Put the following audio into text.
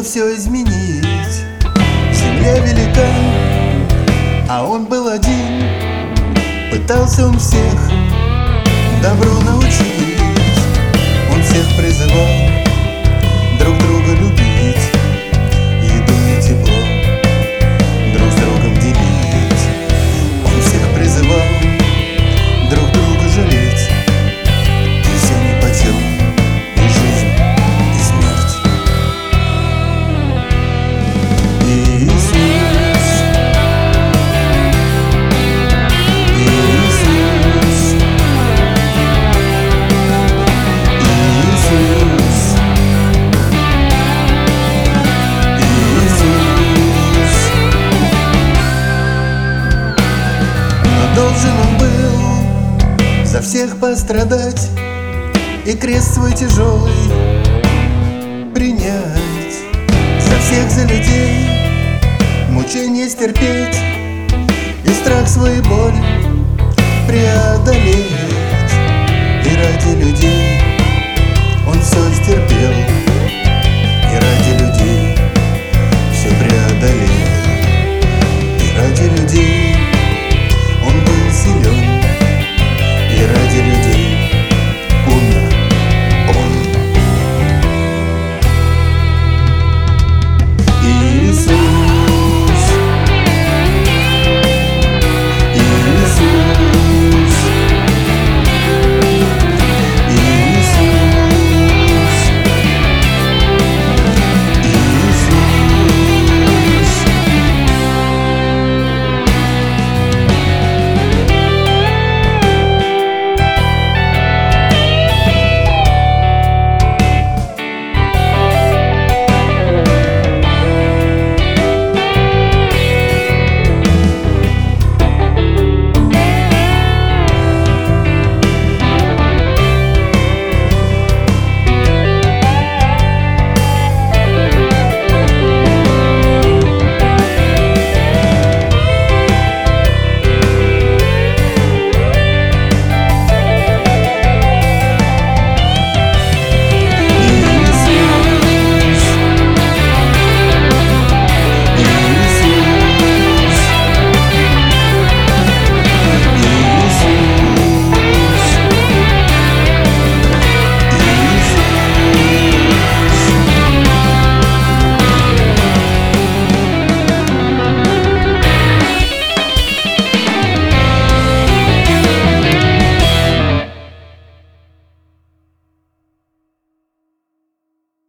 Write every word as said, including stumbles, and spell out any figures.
было все изменить. Земля велика, а он был один. Пытался он всех добру научить. Он всех призывал друг друга любить, еду и тепло друг с другом делить. Он всех призывал друг друга жалеть, и все нипочем, и жизнь, и смерть. Иисус, Иисус, Иисус, Иисус. Но должен он был за всех пострадать и крест свой тяжелый принять, за всех, за людей мучения стерпеть и страх свой и боль преодолеть. И ради людей он все стерпел.